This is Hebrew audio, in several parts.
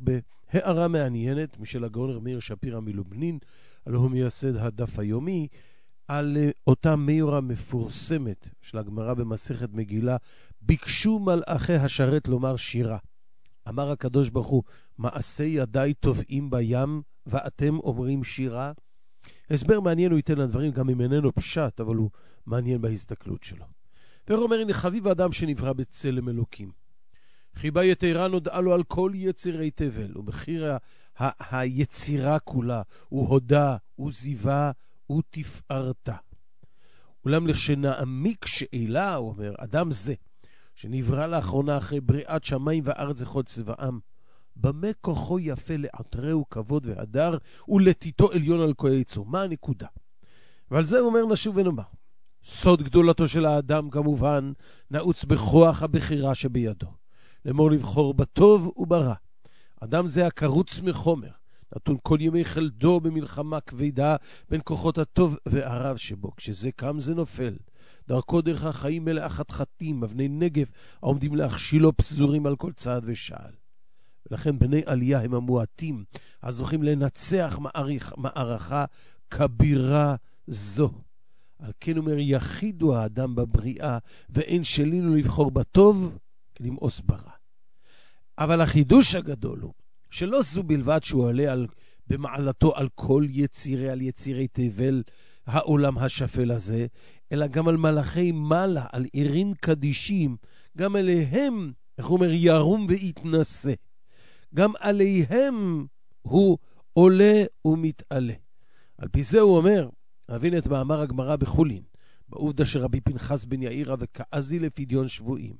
בהערה מעניינת משל הגאון מאיר שפירא מלובלין, הלוא הוא מייסד הדף היומי, על אותה מאיורה מפורסמת של הגמרא במסכת מגילה, ביקשו מלאכי השרת לומר שירה. אמר הקדוש ברוך הוא, מעשי ידיי טובעים בים ואתם אומרים שירה? הסבר מעניין הוא ייתן לדברים, גם אם איננו פשט, אבל הוא מעניין בהסתכלות שלו. ואומר, הנה חביב האדם שנברא בצלם אלוקים. חיבה יתרה נודעה לו על כל יצירי תבל, ומחיר היצירה כולה, הוא הודה, הוא זיווה, הוא תפארתה. אולם לשנעמיק שאלה, הוא אומר, אדם זה, שנברא לאחרונה אחרי בריאת שמיים וארץ וכל צבאם, במה כוחו יפה לעטרהו כבוד והדר, ולתיתו עליון על כל יצור. מה הנקודה? ועל זה הוא אומר נשוב ונאמר, סוד גדולתו של האדם כמובן נעוץ בכוח הבחירה שבידו, לאמור לבחור בטוב וברע. אדם זה הקרוץ מחומר, נתון כל ימי חלדו במלחמה כבדה בין כוחות הטוב והרב שבו. כשזה קם זה נופל. דרכו דרך החיים מלאה חתחתים, אבני נגב, העומדים להכשילו פזורים על כל צעד ושעל. ולכן בני עלייה הם המועטים, הזוכים לנצח מערכה כבירה זו. על כן אומר, יחידו האדם בבריאה, ואין שלינו לבחור בטוב, למאוס ברע. אבל החידוש הגדול הוא, שלא זו בלבד שהוא עולה במעלתו על כל יצירי, על יצירי תבל, העולם השפל הזה, אלא גם על מלאכי מעלה, על עירין קדישים, גם אליהם, איך הוא אומר, ירום ויתנסה. גם עליהם הוא עולה ומתעלה. על פי זה הוא אומר, נבין את מאמר הגמרא בחולין, בעובדה שרבי פנחס בן יאירא וכעזי לפדיון שבויים,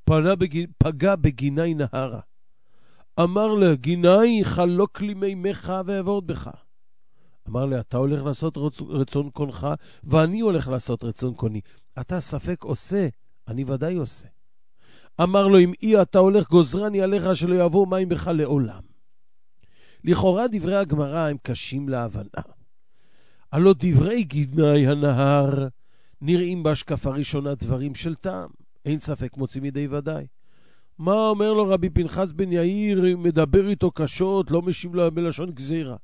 פגע בגיני נהרה. אמר לה, גיני חלוק לי מימך ועבוד בך. אמר לה, אתה הולך לעשות רצון קונך, ואני הולך לעשות רצון קוני. אתה ספק עושה, אני ודאי עושה. אמר לו, אם אי אתה הולך גוזרני עליך שלא יבוא מים בך לעולם. לכאורה דברי הגמרא הם קשים להבנה. הלא דברי גיני הנהר נראים בהשקפה ראשונה דברים של טעם. אין ספק מוציא מידי ודאי. מה אומר לו רבי פנחס בן יאיר, מדבר איתו קשות, לא משיב לו בלשון גזירה.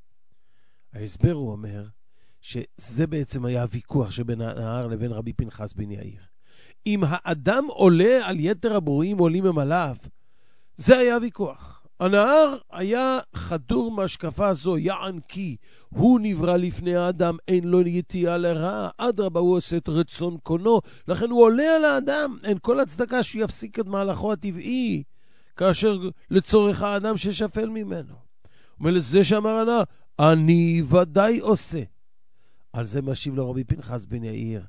ההסבר הוא אומר שזה בעצם היה הוויכוח שבין הנהר לבין רבי פנחס בן יאיר. אם האדם עולה על יתר הברואים עולים הם עליו, זה היה הוויכוח. הנהר היה חדור מהשקפה הזו, יען כי הוא נברא לפני האדם, אין לו יתיעה לרע, אדרבה הוא עושה את רצון קונו, לכן הוא עולה על האדם, אין כל הצדקה שהוא יפסיק את מהלכו הטבעי, כאשר לצורך האדם ששפל ממנו. ולזה שאמר הנהר, אני ודאי עושה. על זה משיב לו רבי פנחס בן יאיר,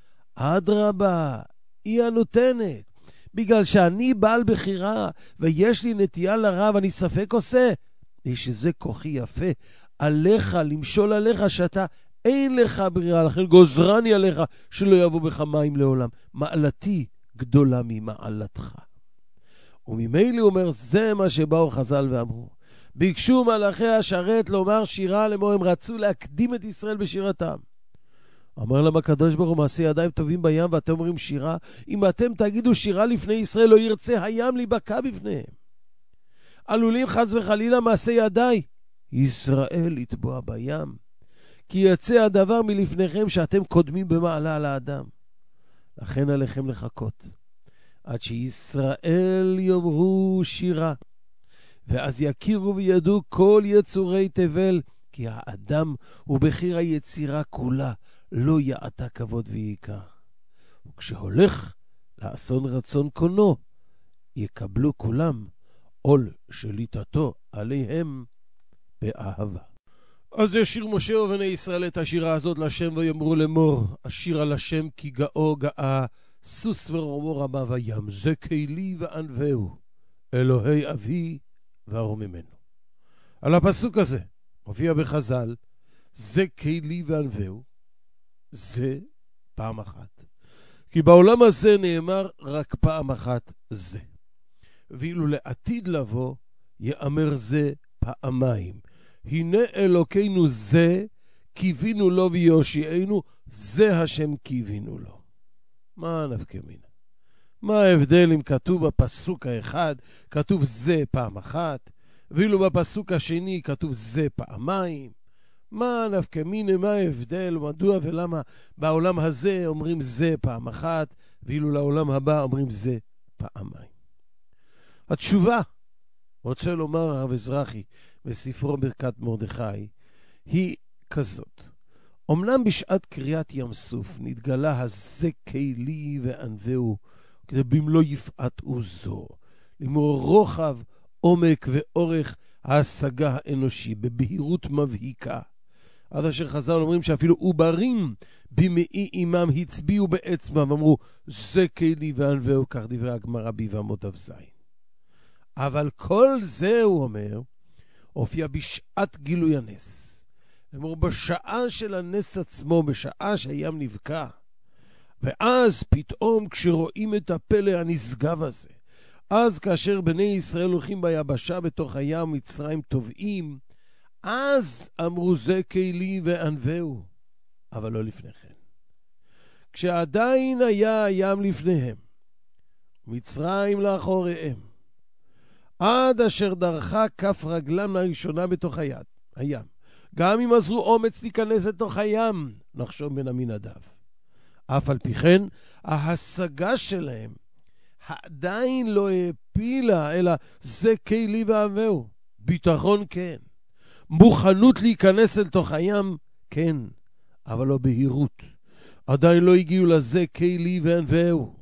אדרבה, היא הנותנת. בגלל שאני בעל בחירה ויש לי נטייה לרע ואני ספק עושה, שזה כוחי יפה עליך, למשול עליך שאתה אין לך ברירה, לכן גוזרני עליך שלא יבוא בך מים לעולם. מעלתי גדולה ממעלתך. וממילא הוא אומר, זה מה שבאו חז"ל ואמרו, ביקשו מלאכי השרת לומר שירה, לאמור הם רצו להקדים את ישראל בשירתם. אמר להם הקדוש ברוך הוא, מעשי ידיים טובים בים ואתם אומרים שירה? אם אתם תגידו שירה לפני ישראל, לא ירצה הים להיבקע בפניהם. עלולים חס וחלילה מעשי ידיי ישראל לטבוע בים, כי יצא הדבר מלפניכם שאתם קודמים במעלה על האדם. לכן עליכם לחכות עד שישראל יאמרו שירה, ואז יכירו וידעו כל יצורי תבל, כי האדם הוא בחיר היצירה כולה, לא יעתה כבוד ויקר. וכשהולך לאסון רצון קונו, יקבלו כולם עול שליטתו עליהם באהבה. אז ישיר משה ובני ישראל את השירה הזאת לשם ויאמרו לאמור, השיר על השם כי גאו גאה, סוס ורמו רמה וים, זה כלי וענווהו, אלוהי אבי וארוממנו. על הפסוק הזה מופיע בחז"ל, זה כלי וענווהו, זה פעם אחת. כי בעולם הזה נאמר רק פעם אחת זה. ואילו לעתיד לבוא יאמר זה פעמיים. הנה אלוקינו זה, קיווינו לו ויושיענו, זה השם קיווינו לו. מה נפקא מינה? מה ההבדל אם כתוב בפסוק האחד, כתוב זה פעם אחת, ואילו בפסוק השני כתוב זה פעמיים. מה נפקא מינה, מה ההבדל, מדוע ולמה בעולם הזה אומרים זה פעם אחת, ואילו לעולם הבא אומרים זה פעמיים. התשובה, רוצה לומר הרב אזרחי בספרו ברכת מרדכי, היא כזאת. אמנם בשעת קריאת ים סוף נתגלה הזה כלי וענווהו, כדי במלוא יפעת עוזו, למור רוחב, עומק ואורך ההשגה האנושי, בבהירות מבהיקה. עד אשר חז"ל אומרים שאפילו עוברים במעי אימם הצביעו בעצמם, אמרו זה כלי וענווהו, כך דברי הגמרא ביבמות דף ז. אבל כל זה, הוא אומר, הופיע בשעת גילוי הנס. למור בשעה של הנס עצמו, בשעה שהים נבקע. ואז פתאום כשרואים את הפלא הנשגב הזה, אז כאשר בני ישראל הולכים ביבשה בתוך הים, מצרים טובעים, אז אמרו זה כלי וענווהו, אבל לא לפני כן. כשעדיין היה הים לפניהם, מצרים לאחוריהם, עד אשר דרכה כף רגלם לראשונה בתוך הים. גם אם עזרו אומץ להיכנס לתוך הים, נחשוב בין עמינדב. אף על פי כן, ההשגה שלהם עדיין לא העפילה, אלא זה כלי וענווהו. ביטחון כן. מוכנות להיכנס לתוך הים, כן, אבל לא בהירות. עדיין לא הגיעו לזה כלי וענווהו.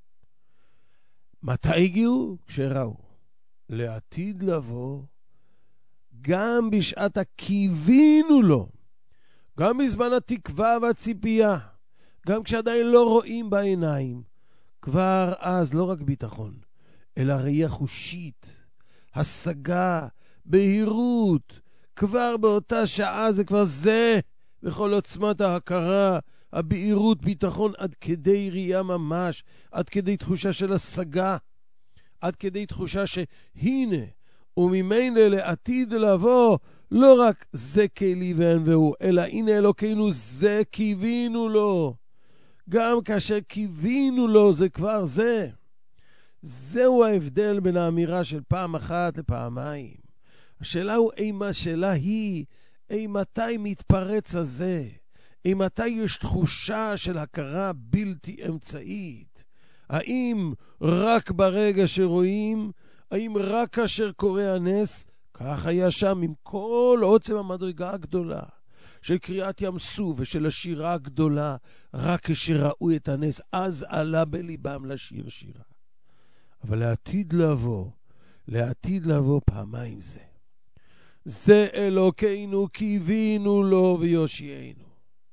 מתי הגיעו? כשראו. לעתיד לבוא, גם בשעת הקיווינו לו, גם בזמן התקווה והציפייה, גם כשעדיין לא רואים בעיניים, כבר אז לא רק ביטחון, אלא ראייה חושית, השגה, בהירות, כבר באותה שעה זה כבר זה, בכל עוצמת ההכרה, הבהירות, ביטחון, עד כדי ראייה ממש, עד כדי תחושה של השגה, עד כדי תחושה שהנה, וממילא לעתיד לבוא, לא רק זה כלי וענווהו, אלא הנה אלוקינו זה קיווינו לו. גם כאשר קיווינו לו זה כבר זה. זהו ההבדל בין האמירה של פעם אחת לפעמיים. השאלה היא, מתי מתפרץ הזה? מתי יש תחושה של הכרה בלתי אמצעית? האם רק ברגע שרואים? האם רק כאשר קורה הנס? כך היה שם עם כל עוצם המדרגה הגדולה של קריאת ים סוף ושל השירה הגדולה. רק כשראו את הנס, אז עלה בליבם לשיר שירה. אבל לעתיד לבוא פעמיים זה. זה אלוקינו קיווינו לו ויושיענו.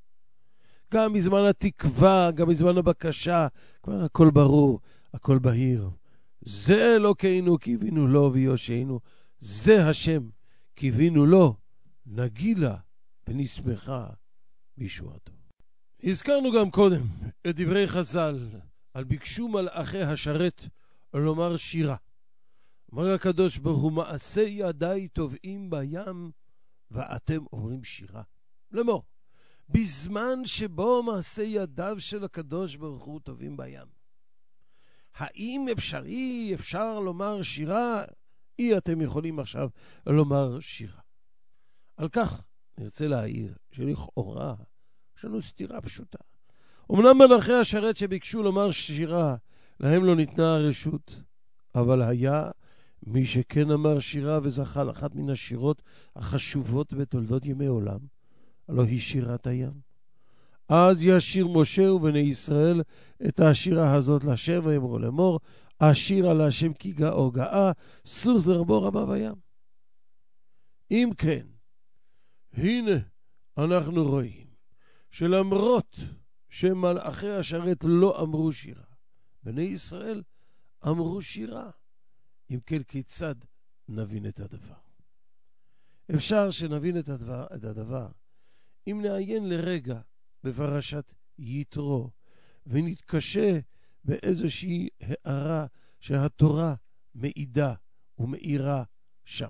גם בזמן התקווה, גם בזמן הבקשה, כבר הכל ברור, הכל בהיר. זה אלוקינו קיווינו לו ויושיענו. זה השם קיווינו לו, נגילה ונשמחה בישועתו. הזכרנו גם קודם את דברי חז"ל על ביקשו מלאכי השרת לומר שירה. אמר הקדוש ברוך הוא, מעשה ידיי טובעים בים ואתם אומרים שירה. לאמור, בזמן שבו מעשה ידיו של הקדוש ברוך הוא טובעים בים, האם אפשר לומר שירה? אתם יכולים עכשיו לומר שירה. על כך נרצה להעיר שלכאורה יש לנו סתירה פשוטה. אמנם מלאכי השרת שביקשו לומר שירה, להם לא ניתנה הרשות, אבל היה מי שכן אמר שירה וזכה לאחת מן השירות החשובות בתולדות ימי עולם, הלא היא שירת הים. אז ישיר משה ובני ישראל את השירה הזאת להשם ואמרו לאמור, השירה להשם כי גאו גאה, סוס ורבו רבה בים. אם כן, הנה אנחנו רואים שלמרות שמלאכי השרת לא אמרו שירה, בני ישראל אמרו שירה. אם כן, כיצד נבין את הדבר? אפשר שנבין את הדבר אם נעיין לרגע בפרשת יתרו ונתקשה באיזושהי הערה שהתורה מעידה ומאירה שם.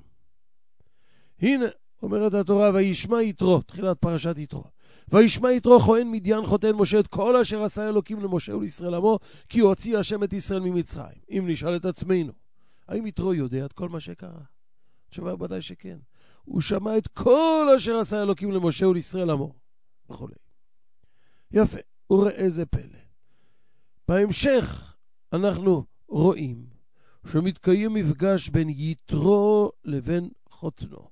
הנה אומרת התורה, וישמע יתרו, תחילת פרשת יתרו, וישמע יתרו כהן מדיין חותן משה את כל אשר עשה אלוקים למשה ולישראל עמו, כי הוציא השם את ישראל ממצרים. אם נשאל את עצמנו, האם יתרו יודע את כל מה שקרה? התשובה ודאי שכן. הוא שמע את כל אשר עשה אלוקים למשה ולישראל עמו וכו'. יפה, וראה איזה פלא. בהמשך אנחנו רואים שמתקיים מפגש בין יתרו לבין חותנו.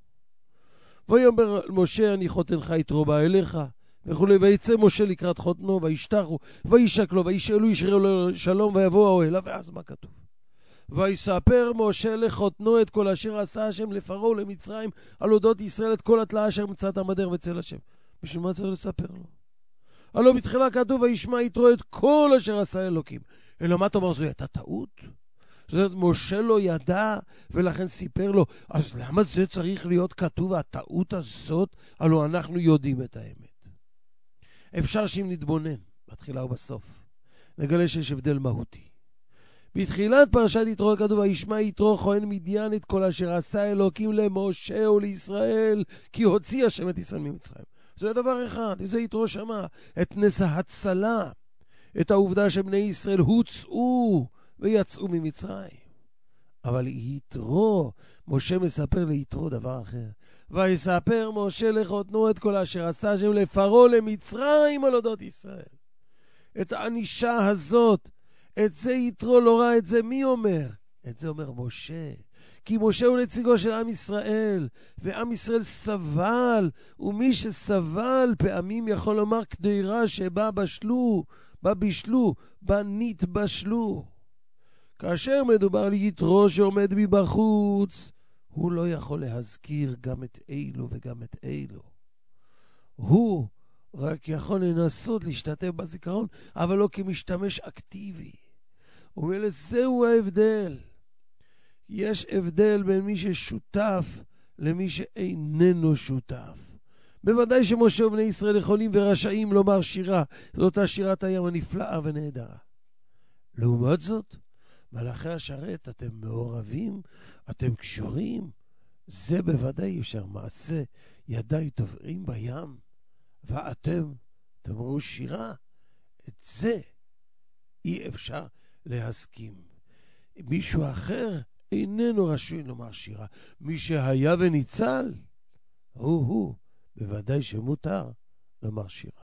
ויאמר משה, אני חותנך יתרו בא אליך וכו'. ויצא משה לקראת חותנו וישתחו וישק לו וישאלו ישרו לו שלום ויבוא האוהלה. ואז מה כתוב? ויספר משה לחותנו את כל אשר עשה השם לפרעה ולמצרים על אודות ישראל, את כל התלאה אשר מצאת המדר בצל השם. בשביל מה צריך לספר לו? הלא בתחילה כתוב וישמע יתרו את כל אשר עשה אלוקים. אלא מה תאמר, זו הייתה טעות? זאת אומרת, משה לא ידע ולכן סיפר לו. אז למה זה צריך להיות כתוב, הטעות הזאת? הלא אנחנו יודעים את האמת. אפשר שאם נתבונן בתחילה ובסוף נגלה שיש הבדל מהותי. בתחילת פרשת יתרו כתוב וישמע יתרו כהן מדיין את כל אשר עשה אלוקים למשה ולישראל, כי הוציא השם את ישראל ממצרים. זה דבר אחד. זה יתרו שמע את נס ההצלה, את העובדה שבני ישראל הוצאו ויצאו ממצרים. אבל יתרו, משה מספר ליתרו דבר אחר. ויספר משה לחותנו את כל אשר עשה השם לפרעה למצרים על אודות ישראל. את האנישה הזאת, את זה יתרו לא ראה. את זה מי אומר? את זה אומר משה. כי משה הוא נציגו של עם ישראל, ועם ישראל סבל, ומי שסבל פעמים יכול לומר קדירה שבה בשלו, בה בישלו, בה נתבשלו. כאשר מדובר על יתרו שעומד מבחוץ, הוא לא יכול להזכיר גם את אילו וגם את אילו. הוא רק יכול לנסות להשתתף בזיכרון, אבל לא כמשתמש אקטיבי. ולזהו ההבדל. יש הבדל בין מי ששותף למי שאיננו שותף. בוודאי שמשה ובני ישראל יכולים ורשאים לומר שירה, זאת שירת הים הנפלאה ונהדרה. לעומת זאת, מלאכי השרת, אתם מעורבים, אתם קשורים, זה בוודאי אפשר. מעשה ידיי טובעים בים, ואתם תאמרו שירה, את זה אי אפשר להסכים. מישהו אחר איננו רשוי לומר שירה. מי שהיה וניצל, הוא בוודאי שמותר לומר שירה.